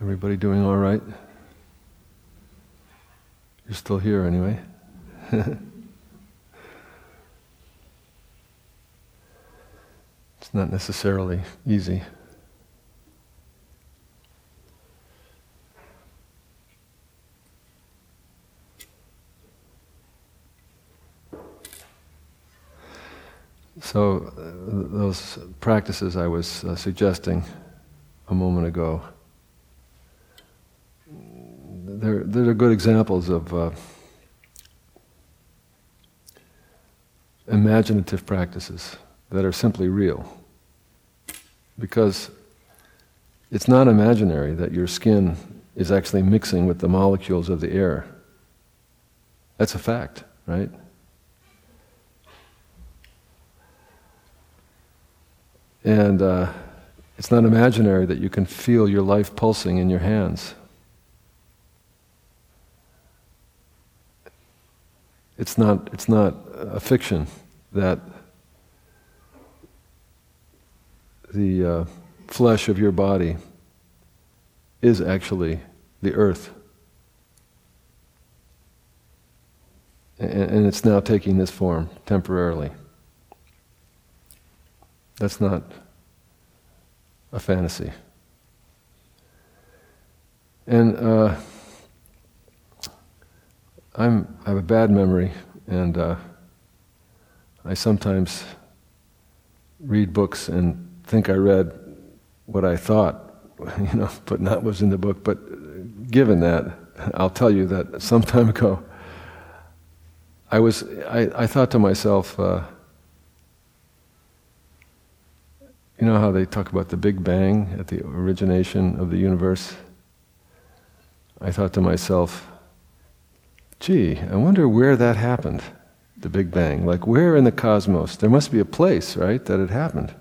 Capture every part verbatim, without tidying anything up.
Everybody doing all right? You're still here anyway. It's not necessarily easy. So uh, those practices I was uh, suggesting a moment ago, they're, they're good examples of uh, imaginative practices that are simply real. Because it's not imaginary that your skin is actually mixing with the molecules of the air. That's a fact, right? And uh, it's not imaginary that you can feel your life pulsing in your hands. It's not, it's not a fiction that the uh, flesh of your body is actually the earth. And, and it's now taking this form temporarily. That's not a fantasy. And uh, I'm, I have a bad memory, and uh, I sometimes read books and think I read what I thought, you know, but not what was in the book. But given that, I'll tell you that some time ago, I was, I, I thought to myself, uh, you know how they talk about the Big Bang at the origination of the universe? I thought to myself, gee, I wonder where that happened, the Big Bang. Like, where in the cosmos? There must be a place, right, that it happened.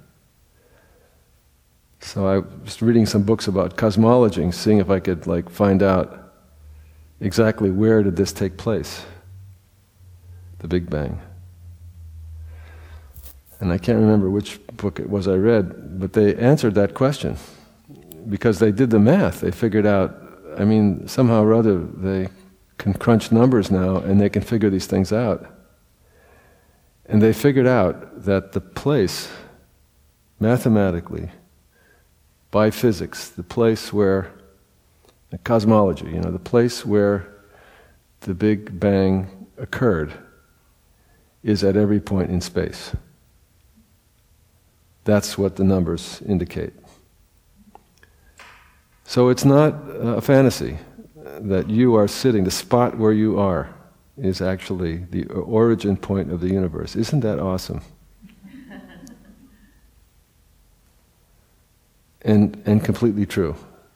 So I was reading some books about cosmology, seeing if I could, like, find out exactly where did this take place, the Big Bang. And I can't remember which book it was I read, but they answered that question because they did the math. They figured out, I mean, somehow or other, they can crunch numbers now and they can figure these things out. And they figured out that the place, mathematically, by physics, the place where, the cosmology, you know, the place where the Big Bang occurred is at every point in space. That's what the numbers indicate. So it's not a fantasy that you are sitting, the spot where you are is actually the origin point of the universe. Isn't that awesome? and and completely true.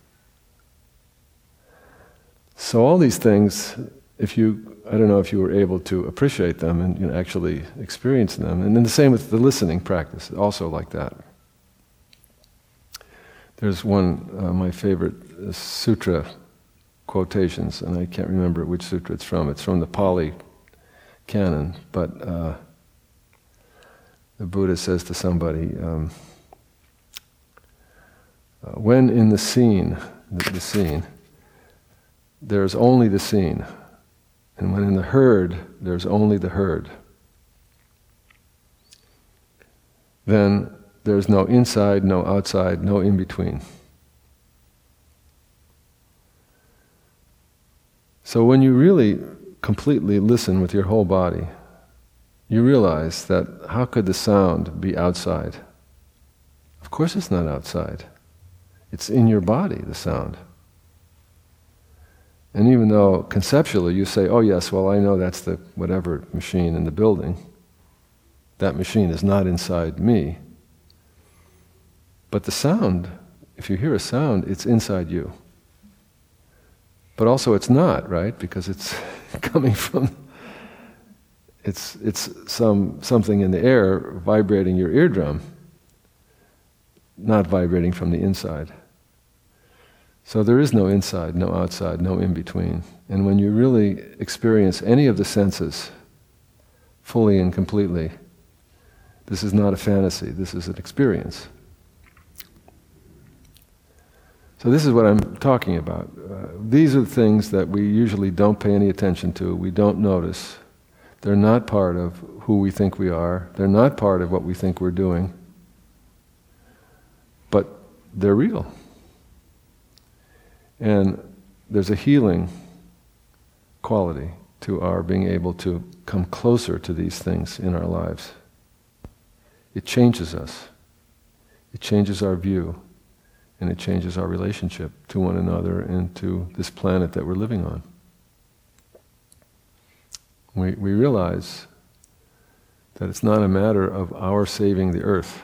So all these things, if you, I don't know if you were able to appreciate them and, you know, actually experience them. And then the same with the listening practice, also like that. There's one, uh, my favorite uh, sutra quotations, and I can't remember which sutra it's from. It's from the Pali Canon, but uh, the Buddha says to somebody, um, uh, when in the scene, the, the scene, there's only the scene. And when in the herd, there's only the herd. Then there's no inside, no outside, no in-between. So when you really completely listen with your whole body, you realize that how could the sound be outside? Of course it's not outside. It's in your body, the sound. And even though conceptually you say, oh yes, well I know that's the whatever machine in the building, that machine is not inside me. But the sound, if you hear a sound, it's inside you. But also it's not, right? Because it's coming from, it's it's some something in the air vibrating your eardrum, not vibrating from the inside. So there is no inside, no outside, no in-between. And when you really experience any of the senses fully and completely, this is not a fantasy, this is an experience. So this is what I'm talking about. Uh, these are the things that we usually don't pay any attention to, we don't notice. They're not part of who we think we are. They're not part of what we think we're doing. But they're real. And there's a healing quality to our being able to come closer to these things in our lives. It changes us. It changes our view. And it changes our relationship to one another and to this planet that we're living on. We, we realize that it's not a matter of our saving the earth.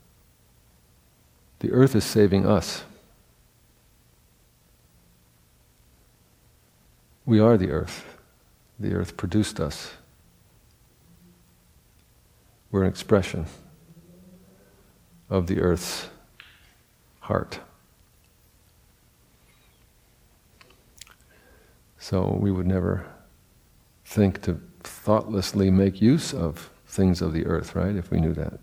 The earth is saving us. We are the earth. The earth produced us. We're an expression of the earth's heart. So we would never think to thoughtlessly make use of things of the earth, right, if we knew that.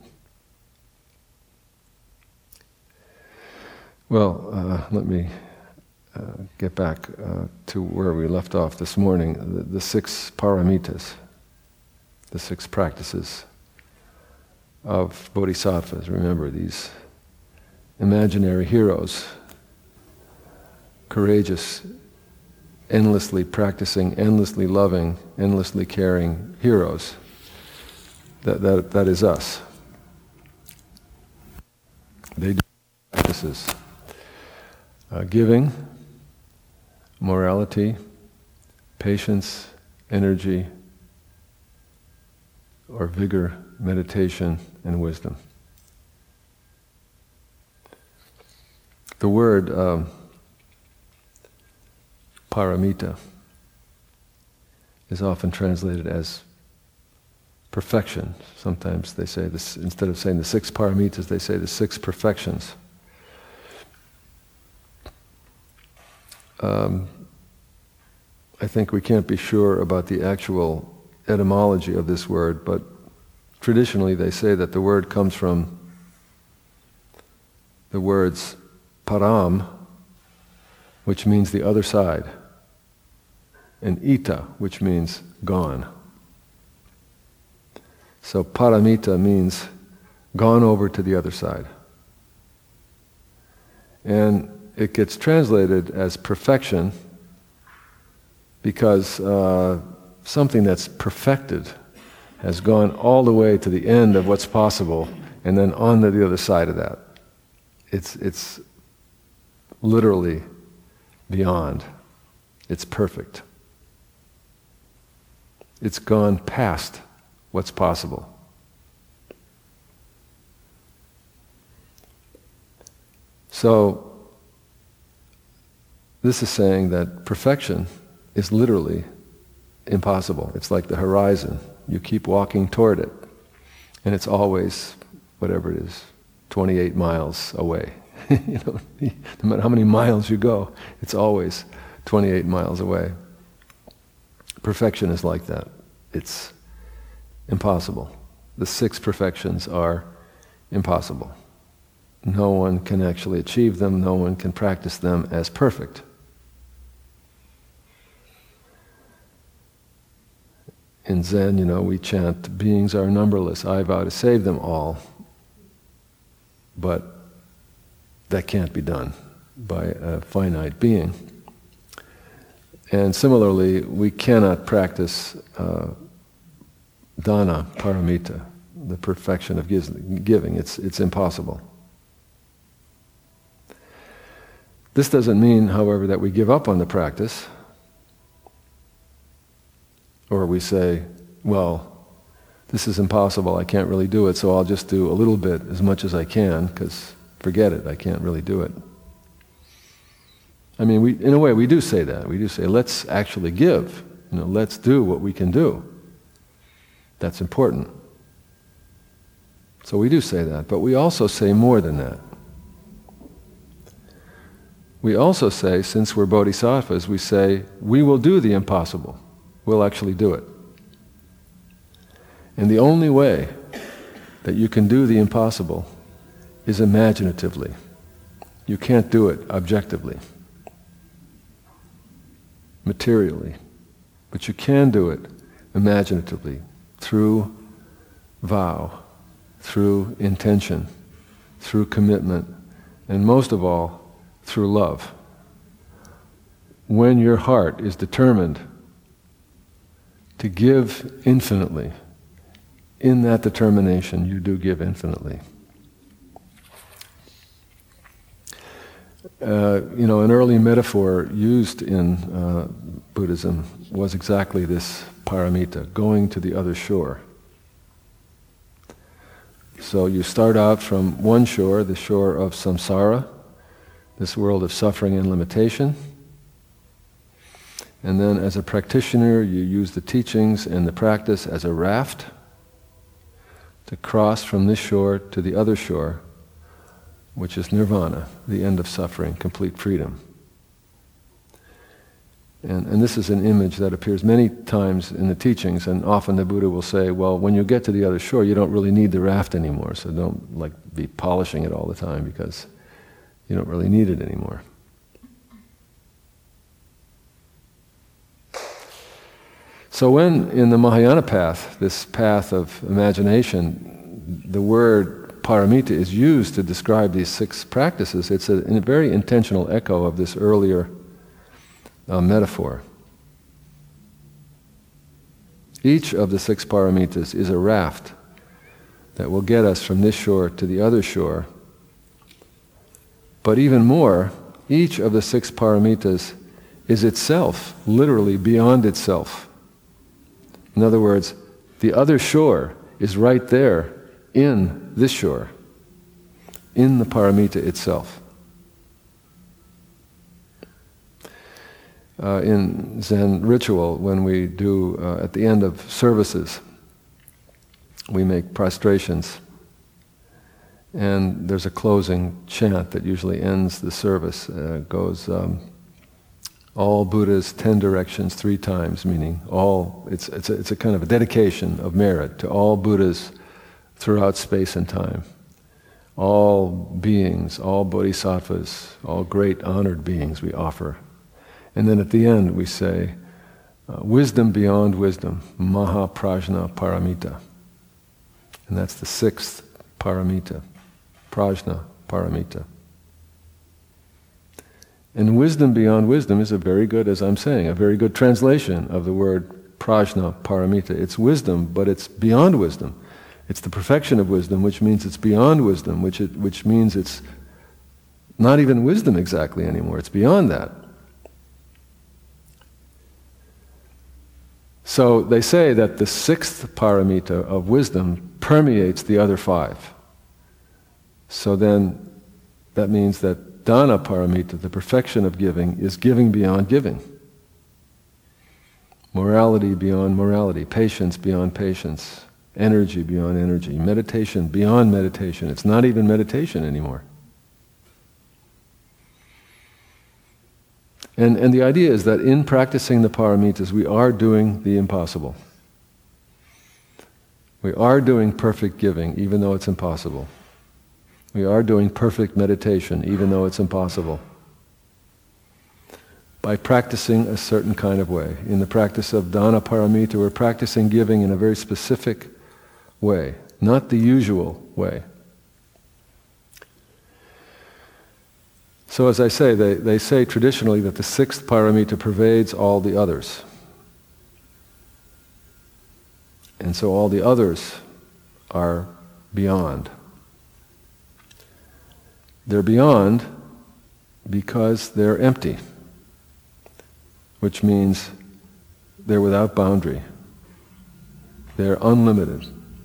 Well, uh, let me uh, get back uh, to where we left off this morning, the, the six paramitas, the six practices of bodhisattvas. Remember, these imaginary heroes, courageous, endlessly practicing, endlessly loving, endlessly caring heroes. That, that, that is us. They do practices. Uh, giving, morality, patience, energy, or vigor, meditation, and wisdom. The word um, paramita is often translated as perfection. Sometimes they say this, instead of saying the six paramitas, they say the six perfections. Um, I think we can't be sure about the actual etymology of this word, but traditionally they say that the word comes from the words param, which means the other side, and ita, which means gone. So paramita means gone over to the other side. And it gets translated as perfection because uh, something that's perfected has gone all the way to the end of what's possible and then on to the other side of that. It's, it's literally beyond. It's perfect. It's gone past what's possible. So, this is saying that perfection is literally impossible. It's like the horizon. You keep walking toward it, and it's always, whatever it is, twenty-eight miles away. You know, no matter how many miles you go, it's always twenty-eight miles away. Perfection is like that. It's impossible. The six perfections are impossible. No one can actually achieve them. No one can practice them as perfect. In Zen, you know, we chant, beings are numberless, I vow to save them all. But that can't be done by a finite being. And similarly, we cannot practice uh, dana, paramita, the perfection of giving. It's, it's impossible. This doesn't mean, however, that we give up on the practice, or we say, well, this is impossible, I can't really do it, so I'll just do a little bit, as much as I can, because forget it, I can't really do it. I mean, we, in a way, we do say that. We do say, let's actually give. You know, let's do what we can do. That's important. So we do say that, but we also say more than that. We also say, since we're bodhisattvas, we say, we will do the impossible. We'll actually do it. And the only way that you can do the impossible is imaginatively. You can't do it objectively, materially, but you can do it imaginatively, through vow, through intention, through commitment, and most of all, through love. When your heart is determined to give infinitely, in that determination you do give infinitely. Uh, you know, an early metaphor used in uh, Buddhism was exactly this paramita, going to the other shore. So you start out from one shore, the shore of samsara, this world of suffering and limitation, and then as a practitioner you use the teachings and the practice as a raft to cross from this shore to the other shore, which is nirvana, the end of suffering, complete freedom. And, and this is an image that appears many times in the teachings, and often the Buddha will say, well, when you get to the other shore, you don't really need the raft anymore, so don't like be polishing it all the time because you don't really need it anymore. So when in the Mahayana path, this path of imagination, the word paramita is used to describe these six practices, it's a, a very intentional echo of this earlier uh, metaphor. Each of the six paramitas is a raft that will get us from this shore to the other shore. But even more, each of the six paramitas is itself, literally beyond itself. In other words, the other shore is right there in this shore, in the paramita itself. Uh, in Zen ritual, when we do, uh, at the end of services, we make prostrations. And there's a closing chant that usually ends the service. Uh, it goes, um, all Buddhas, ten directions, three times, meaning all, it's, it's, a, it's a kind of a dedication of merit to all Buddhas throughout space and time. All beings, all bodhisattvas, all great honored beings we offer. And then at the end we say, uh, wisdom beyond wisdom, maha prajna paramita. And that's the sixth paramita, prajna paramita. And wisdom beyond wisdom is a very good, as I'm saying, a very good translation of the word prajna paramita. It's wisdom, but it's beyond wisdom. It's the perfection of wisdom, which means it's beyond wisdom, which it, which means it's not even wisdom exactly anymore. It's beyond that. So they say that the sixth paramita of wisdom permeates the other five. So then that means that dana paramita, the perfection of giving, is giving beyond giving. Morality beyond morality, patience beyond patience, energy beyond energy, meditation beyond meditation. It's not even meditation anymore. And, and the idea is that in practicing the paramitas, we are doing the impossible. We are doing perfect giving, even though it's impossible. We are doing perfect meditation, even though it's impossible. By practicing a certain kind of way. In the practice of dana paramita, we're practicing giving in a very specific way, not the usual way. So as I say, they, they say traditionally that the sixth paramita pervades all the others. And so all the others are beyond. They're beyond because they're empty, which means they're without boundary. They're unlimited.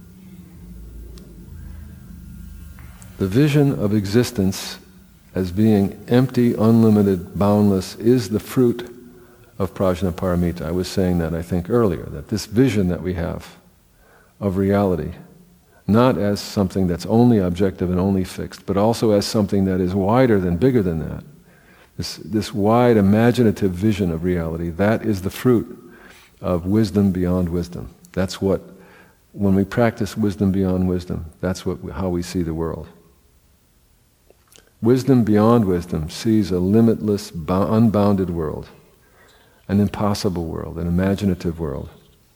The vision of existence as being empty, unlimited, boundless is the fruit of prajna paramita. I was saying that, I think, earlier, that this vision that we have of reality, not as something that's only objective and only fixed, but also as something that is wider than, bigger than that. This, this wide imaginative vision of reality, that is the fruit of wisdom beyond wisdom. That's what, when we practice wisdom beyond wisdom, that's what, how we see the world. Wisdom beyond wisdom sees a limitless, unbounded world, an impossible world, an imaginative world.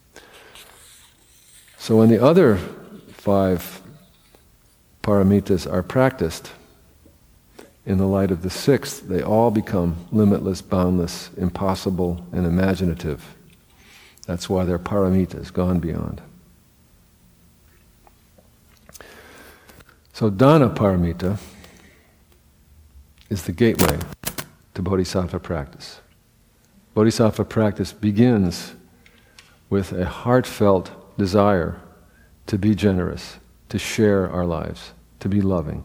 So when the other five paramitas are practiced in the light of the sixth, they all become limitless, boundless, impossible, and imaginative. That's why they're paramitas, gone beyond. So dana paramita is the gateway to bodhisattva practice. Bodhisattva practice begins with a heartfelt desire to be generous, to share our lives, to be loving.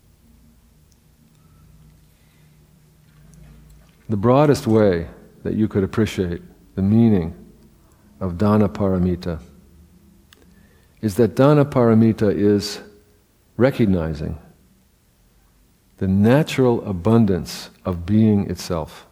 The broadest way that you could appreciate the meaning of dana paramita is that dana paramita is recognizing the natural abundance of being itself.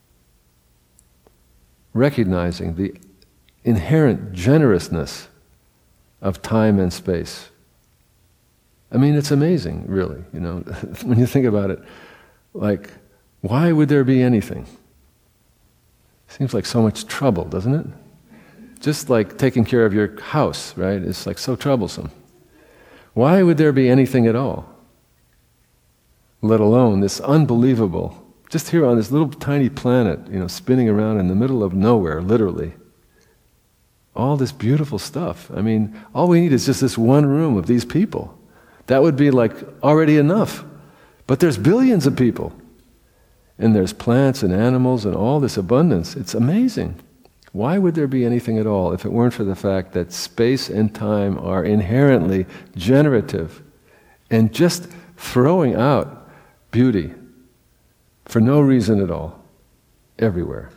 Recognizing the inherent generousness of time and space. I mean, it's amazing, really, you know, when you think about it. Like, why would there be anything? Seems like so much trouble, doesn't it? Just like taking care of your house, right? It's like so troublesome. Why would there be anything at all? Let alone this unbelievable, just here on this little tiny planet, you know, spinning around in the middle of nowhere, literally. All this beautiful stuff. I mean, all we need is just this one room of these people. That would be like already enough. But there's billions of people. And there's plants and animals and all this abundance. It's amazing. Why would there be anything at all if it weren't for the fact that space and time are inherently generative and just throwing out beauty for no reason at all, everywhere.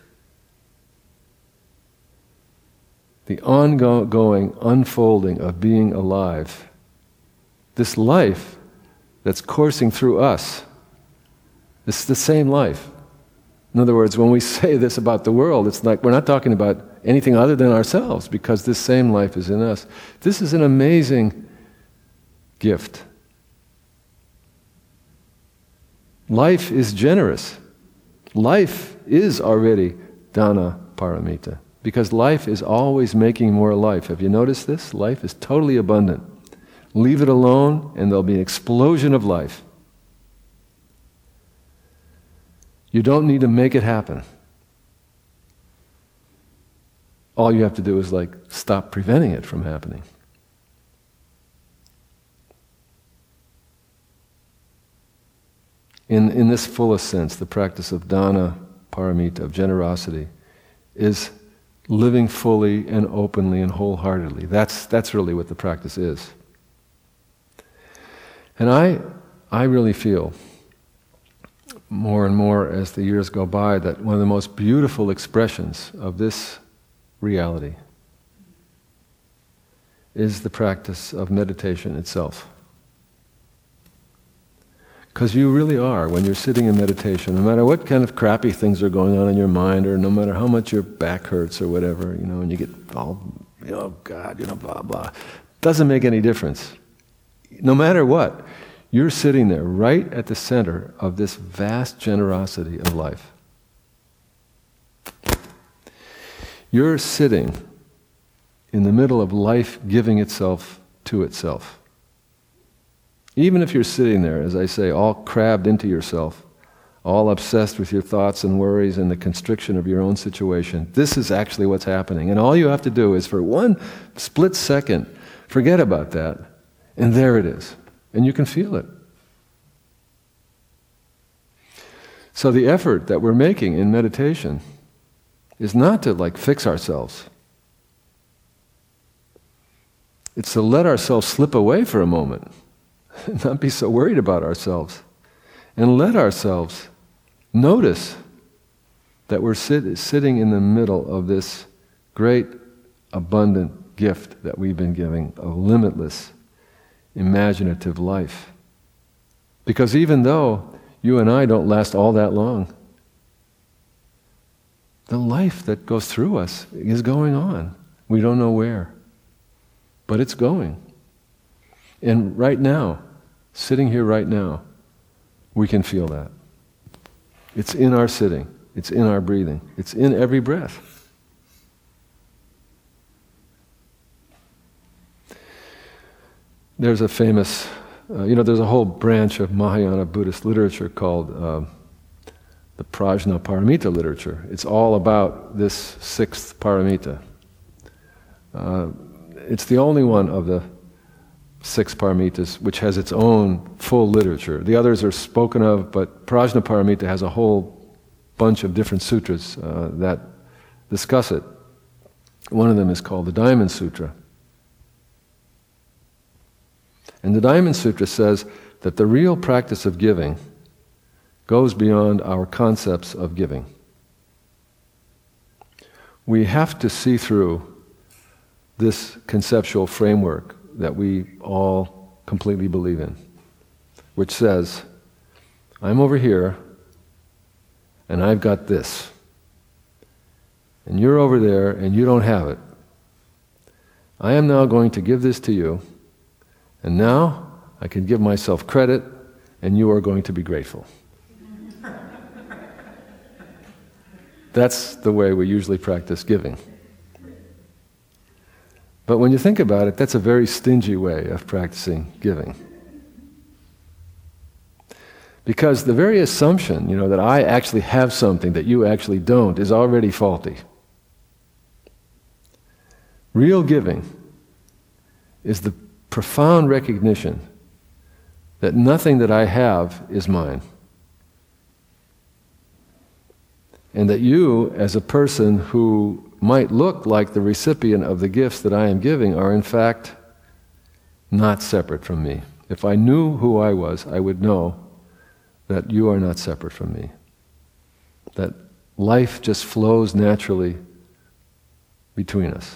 The ongoing unfolding of being alive, this life that's coursing through us, it's the same life. In other words, when we say this about the world, it's like we're not talking about anything other than ourselves, because this same life is in us. This is an amazing gift. Life is generous. Life is already dana paramita, because life is always making more life. Have you noticed this? Life is totally abundant. Leave it alone and there'll be an explosion of life. You don't need to make it happen. All you have to do is like stop preventing it from happening. In, in this fullest sense, the practice of dana paramita, of generosity, is living fully and openly and wholeheartedly. That's, that's really what the practice is. And I, I really feel more and more as the years go by that one of the most beautiful expressions of this reality is the practice of meditation itself. Because you really are, when you're sitting in meditation, no matter what kind of crappy things are going on in your mind, or no matter how much your back hurts or whatever, you know, and you get all, oh God, you know, blah, blah, doesn't make any difference. No matter what, you're sitting there right at the center of this vast generosity of life. You're sitting in the middle of life giving itself to itself. Even if you're sitting there, as I say, all crabbed into yourself, all obsessed with your thoughts and worries and the constriction of your own situation, this is actually what's happening. And all you have to do is for one split second, forget about that, and there it is. And you can feel it. So the effort that we're making in meditation is not to like fix ourselves. It's to let ourselves slip away for a moment. Not be so worried about ourselves. And let ourselves notice that we're sit, sitting in the middle of this great, abundant gift that we've been giving of limitless, imaginative life. Because even though you and I don't last all that long, the life that goes through us is going on. We don't know where, but it's going. And right now, sitting here right now, we can feel that. It's in our sitting. It's in our breathing. It's in every breath. There's a famous, uh, you know, there's a whole branch of Mahayana Buddhist literature called uh, the Prajnaparamita literature. It's all about this sixth paramita. Uh, it's the only one of the six paramitas which has its own full literature. The others are spoken of, but Prajnaparamita has a whole bunch of different sutras uh, that discuss it. One of them is called the Diamond Sutra. And the Diamond Sutra says that the real practice of giving goes beyond our concepts of giving. We have to see through this conceptual framework that we all completely believe in, which says, I'm over here, and I've got this. And you're over there, and you don't have it. I am now going to give this to you, and now I can give myself credit, and you are going to be grateful. That's the way we usually practice giving. But when you think about it, that's a very stingy way of practicing giving. Because the very assumption, you know, that I actually have something that you actually don't is already faulty. Real giving is the profound recognition that nothing that I have is mine. And that you, as a person who might look like the recipient of the gifts that I am giving, are in fact not separate from me. If I knew who I was, I would know that you are not separate from me. That life just flows naturally between us.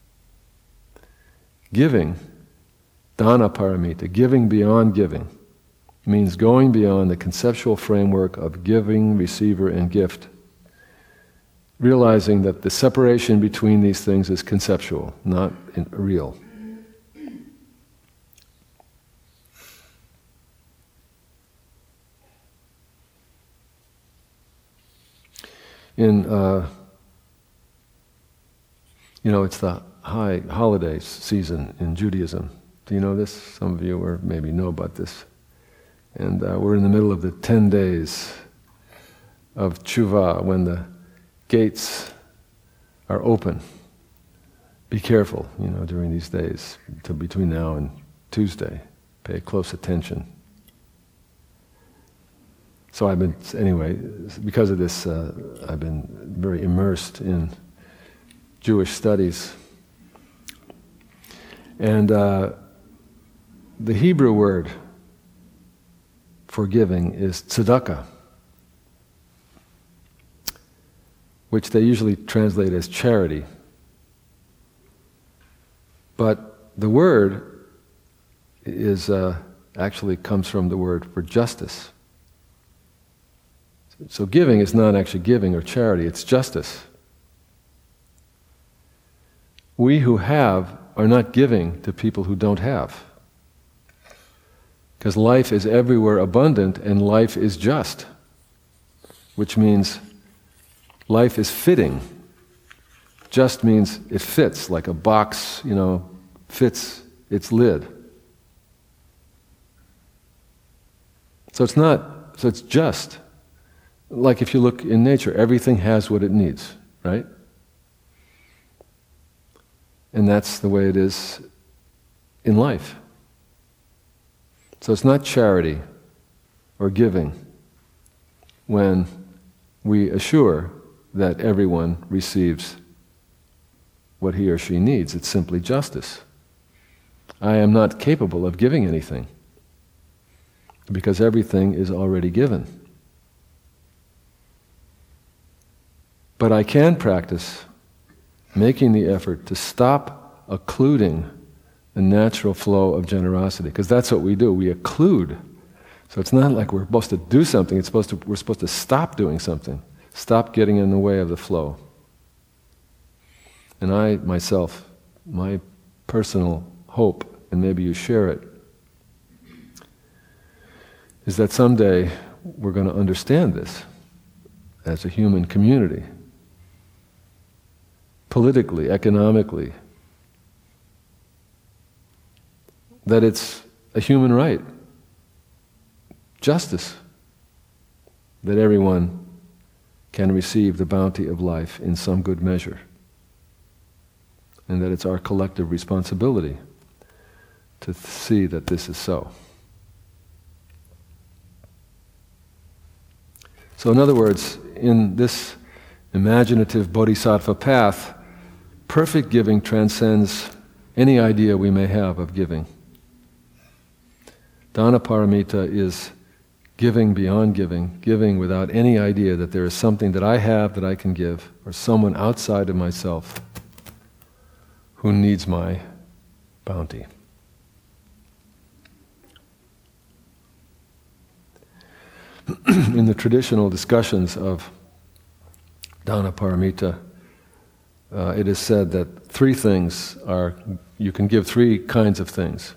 Giving, dana paramita, giving beyond giving, means going beyond the conceptual framework of giving, receiver, and gift, realizing that the separation between these things is conceptual, not in, real. In, uh, you know, it's the high holiday season in Judaism. Do you know this? Some of you or maybe know about this. And uh, we're in the middle of the ten days of Tshuva, when the gates are open. Be careful, you know, during these days, to between now and Tuesday. Pay close attention. So I've been, anyway, because of this, uh, I've been very immersed in Jewish studies. And uh, the Hebrew word for giving is tzedakah, which they usually translate as charity. But the word is uh, actually comes from the word for justice. So giving is not actually giving or charity, it's justice. We who have are not giving to people who don't have. Because life is everywhere abundant and life is just, which means life is fitting. Just means it fits, like a box, you know, fits its lid. So it's not, so it's just. Like if you look in nature, everything has what it needs, right? And that's the way it is in life. So it's not charity or giving when we assure that everyone receives what he or she needs. It's simply justice. I am not capable of giving anything because everything is already given. But I can practice making the effort to stop occluding the natural flow of generosity, because that's what we do. We occlude. So it's not like we're supposed to do something. It's supposed to, we're supposed to stop doing something. Stop getting in the way of the flow. And I, myself, my personal hope, and maybe you share it, is that someday we're going to understand this as a human community, politically, economically, that it's a human right, justice, that everyone can receive the bounty of life in some good measure, and that it's our collective responsibility to th- see that this is so. So in other words, in this imaginative bodhisattva path, perfect giving transcends any idea we may have of giving. Dana paramita is giving beyond giving, giving without any idea that there is something that I have that I can give, or someone outside of myself who needs my bounty. In the traditional discussions of Dana paramita, uh, it is said that three things are, you can give three kinds of things.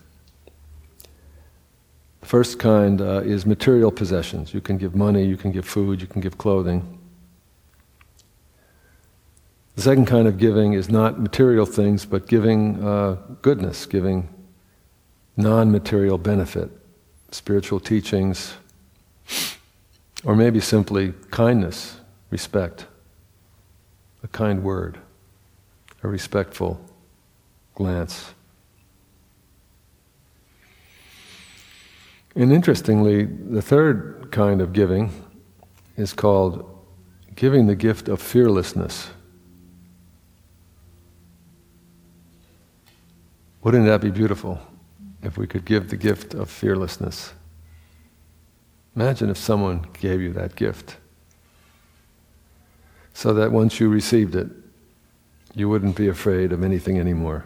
The first kind uh, is material possessions. You can give money, you can give food, you can give clothing. The second kind of giving is not material things, but giving uh, goodness, giving non-material benefit, spiritual teachings, or maybe simply kindness, respect, a kind word, a respectful glance. And interestingly, the third kind of giving is called giving the gift of fearlessness. Wouldn't that be beautiful if we could give the gift of fearlessness? Imagine if someone gave you that gift, so that once you received it, you wouldn't be afraid of anything anymore.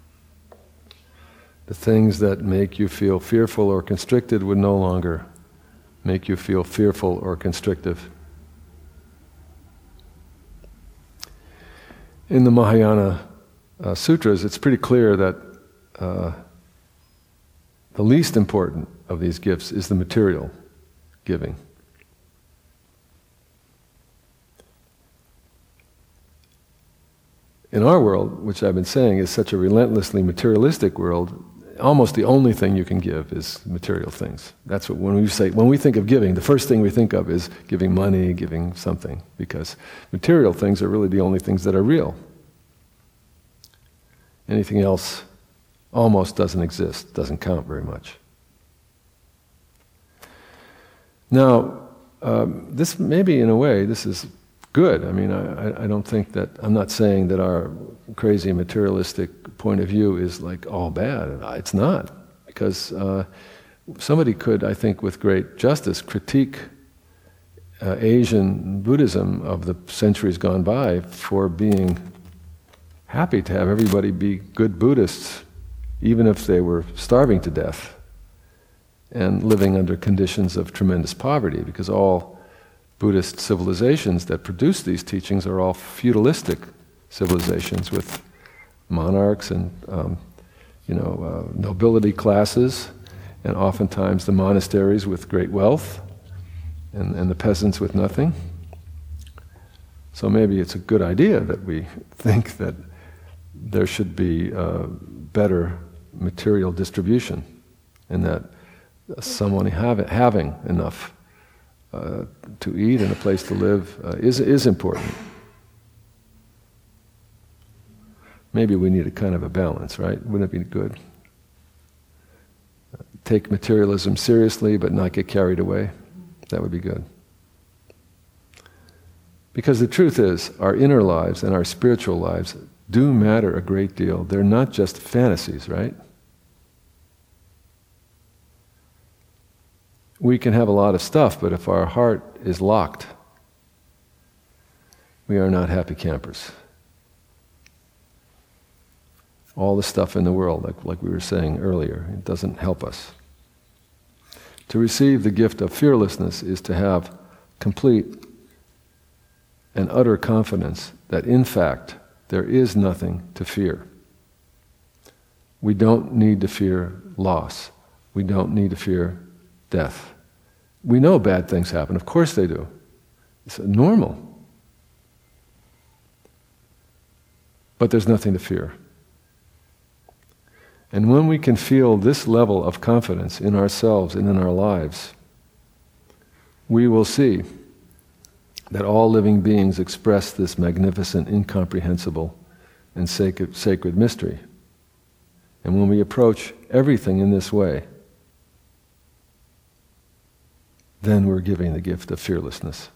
The things that make you feel fearful or constricted would no longer make you feel fearful or constrictive. In the Mahayana uh, sutras, it's pretty clear that uh, the least important of these gifts is the material giving. In our world, which I've been saying is such a relentlessly materialistic world, almost the only thing you can give is material things. That's what, when we say, when we think of giving, the first thing we think of is giving money, giving something, because material things are really the only things that are real. Anything else almost doesn't exist, doesn't count very much. Now, um, this maybe in a way, this is good. I mean, I, I don't think that, I'm not saying that our crazy materialistic point of view is like all bad. It's not. Because uh, somebody could, I think with great justice, critique uh, Asian Buddhism of the centuries gone by for being happy to have everybody be good Buddhists, even if they were starving to death and living under conditions of tremendous poverty, because all Buddhist civilizations that produce these teachings are all feudalistic civilizations with monarchs and um, you know uh, nobility classes, and oftentimes the monasteries with great wealth, and, and the peasants with nothing. So maybe it's a good idea that we think that there should be uh, better material distribution, and that someone have, having enough uh, to eat and a place to live uh, is is important. Maybe we need a kind of a balance, right? Wouldn't it be good? Take materialism seriously, but not get carried away. That would be good. Because the truth is, our inner lives and our spiritual lives do matter a great deal. They're not just fantasies, right? We can have a lot of stuff, but if our heart is locked, we are not happy campers. All the stuff in the world, like, like we were saying earlier, it doesn't help us. To receive the gift of fearlessness is to have complete and utter confidence that in fact there is nothing to fear. We don't need to fear loss. We don't need to fear death. We know bad things happen. Of course they do. It's normal. But there's nothing to fear. And when we can feel this level of confidence in ourselves and in our lives, we will see that all living beings express this magnificent, incomprehensible, and sacred, sacred mystery. And when we approach everything in this way, then we're giving the gift of fearlessness.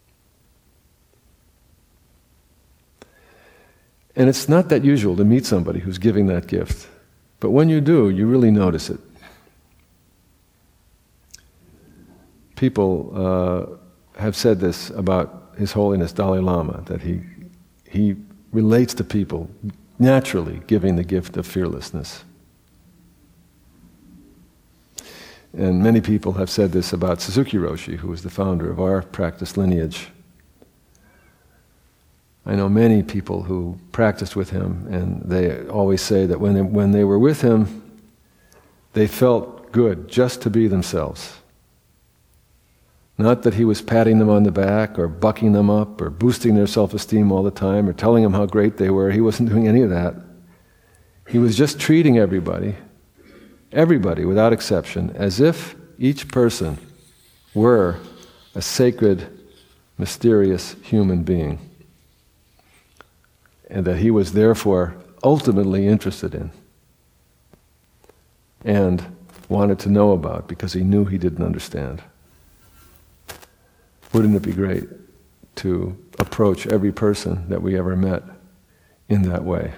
And it's not that usual to meet somebody who's giving that gift. But when you do, you really notice it. People uh, have said this about His Holiness Dalai Lama, that he, he relates to people naturally giving the gift of fearlessness. And many people have said this about Suzuki Roshi, who was the founder of our practice lineage. I know many people who practiced with him, and they always say that when they, when they were with him, they felt good just to be themselves. Not that he was patting them on the back or bucking them up or boosting their self-esteem all the time or telling them how great they were. He wasn't doing any of that. He was just treating everybody, everybody without exception, as if each person were a sacred, mysterious human being, and that he was therefore ultimately interested in and wanted to know about because he knew he didn't understand. Wouldn't it be great to approach every person that we ever met in that way?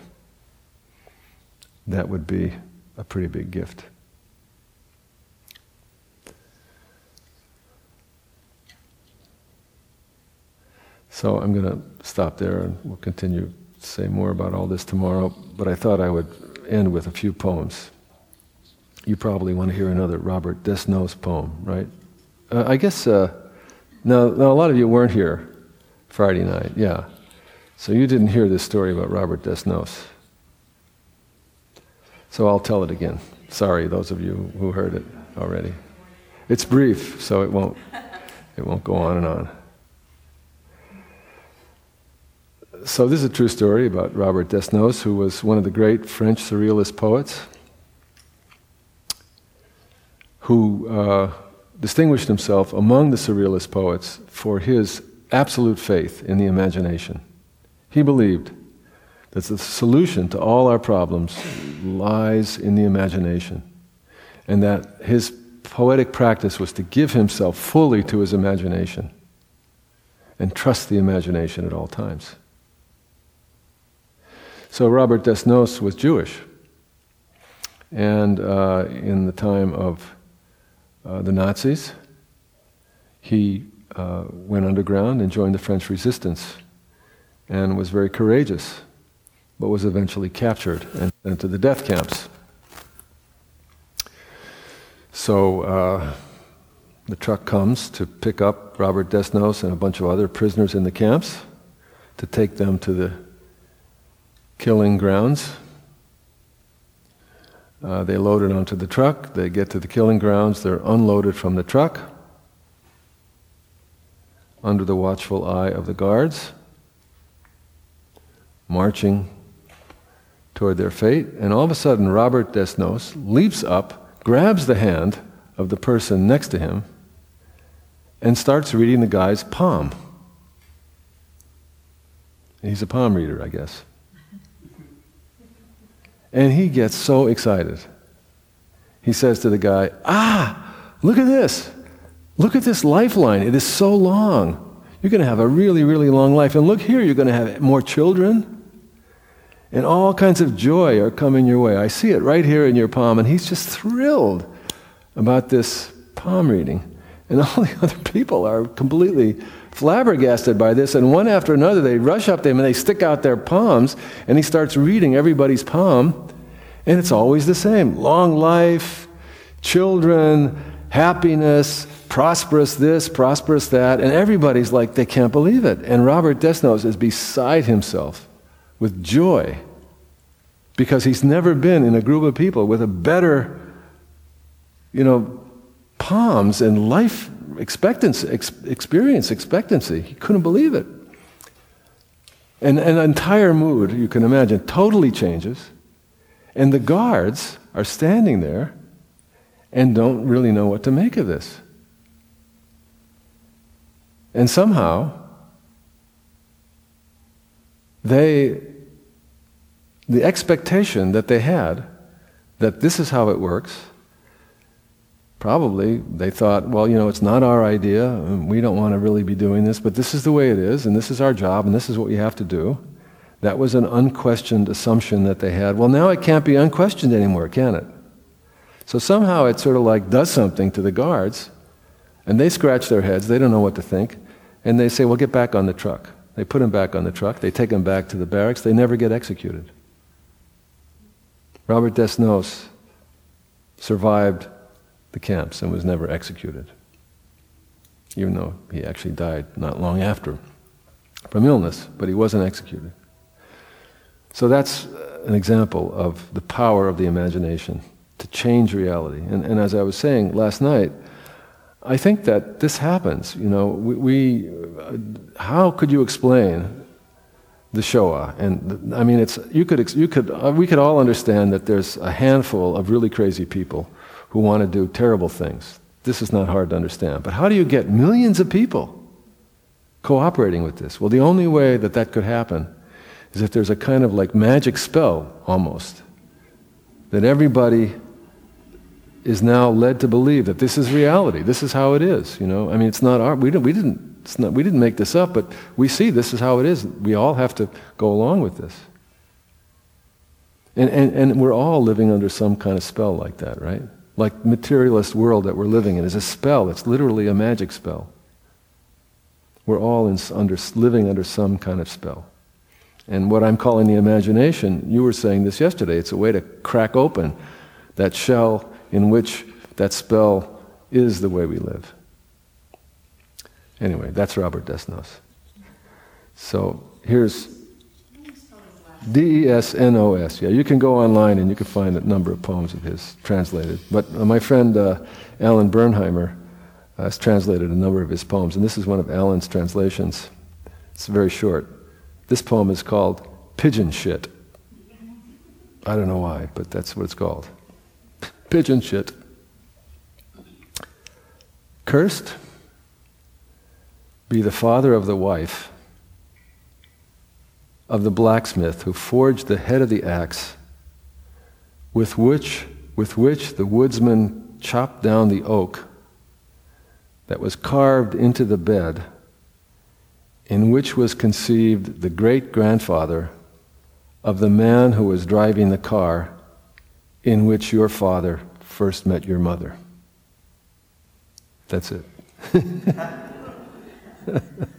That would be a pretty big gift. So I'm going to stop there, and we'll continue to say more about all this tomorrow, but I thought I would end with a few poems. You probably want to hear another Robert Desnos poem, right? Uh, I guess... Uh, Now, now, a lot of you weren't here Friday night, yeah. So you didn't hear this story about Robert Desnos. So I'll tell it again. Sorry, those of you who heard it already. It's brief, so it won't, it won't go on and on. So this is a true story about Robert Desnos, who was one of the great French Surrealist poets, who uh, distinguished himself among the Surrealist poets for his absolute faith in the imagination. He believed that the solution to all our problems lies in the imagination, and that his poetic practice was to give himself fully to his imagination and trust the imagination at all times. So Robert Desnos was Jewish, and uh, in the time of Uh, the Nazis, he uh, went underground and joined the French resistance and was very courageous, but was eventually captured and sent to the death camps. So uh, the truck comes to pick up Robert Desnos and a bunch of other prisoners in the camps to take them to the killing grounds. Uh, they load it onto the truck, they get to the killing grounds, they're unloaded from the truck under the watchful eye of the guards, marching toward their fate, and all of a sudden Robert Desnos leaps up, grabs the hand of the person next to him, and starts reading the guy's palm. He's a palm reader, I guess. And he gets so excited. He says to the guy, ah, look at this. Look at this lifeline. It is so long. You're going to have a really, really long life. And look here, you're going to have more children. And all kinds of joy are coming your way. I see it right here in your palm. And he's just thrilled about this palm reading. And all the other people are completely flabbergasted by this, and one after another they rush up to him and they stick out their palms, and he starts reading everybody's palm, and it's always the same. Long life, children, happiness, prosperous this, prosperous that, and everybody's like, they can't believe it. And Robert Desnos is beside himself with joy because he's never been in a group of people with a better, you know, palms and life expectancy, ex- experience expectancy. He couldn't believe it. And an entire mood, you can imagine, totally changes. And the guards are standing there and don't really know what to make of this. And somehow, they, the expectation that they had, that this is how it works, probably they thought, well, you know, it's not our idea, and we don't want to really be doing this, but this is the way it is, and this is our job, and this is what we have to do. That was an unquestioned assumption that they had. Well, now it can't be unquestioned anymore, can it? So somehow it sort of like does something to the guards, and they scratch their heads, they don't know what to think, and they say, well, get back on the truck. They put him back on the truck, they take him back to the barracks, they never get executed. Robert Desnos survived the camps and was never executed, even though he actually died not long after from illness, but he wasn't executed. So that's an example of the power of the imagination to change reality. And, and as I was saying last night, I think that this happens. You know, we, we uh, how could you explain the Shoah? And I mean, it's you could you could uh, we could all understand that there's a handful of really crazy people who want to do terrible things. This is not hard to understand. But how do you get millions of people cooperating with this? Well, the only way that that could happen is if there's a kind of like magic spell, almost, that everybody is now led to believe that this is reality. This is how it is. You know, I mean, it's not our. We didn't. We didn't. It's not. We didn't make this up. But we see this is how it is. We all have to go along with this. And and and we're all living under some kind of spell like that, right? Like materialist world that we're living in is a spell. It's literally a magic spell. We're all in, under, living under some kind of spell. And what I'm calling the imagination, you were saying this yesterday, it's a way to crack open that shell in which that spell is the way we live. Anyway, that's Robert Desnos. So here's D E S N O S. Yeah, you can go online and you can find a number of poems of his translated. But uh, my friend uh, Alan Bernheimer uh, has translated a number of his poems, and this is one of Alan's translations. It's very short. This poem is called Pigeon Shit. I don't know why, but that's what it's called. Pigeon Shit. Cursed be the father of the wife of the blacksmith who forged the head of the axe with which, with which the woodsman chopped down the oak that was carved into the bed in which was conceived the great-grandfather of the man who was driving the car in which your father first met your mother. That's it.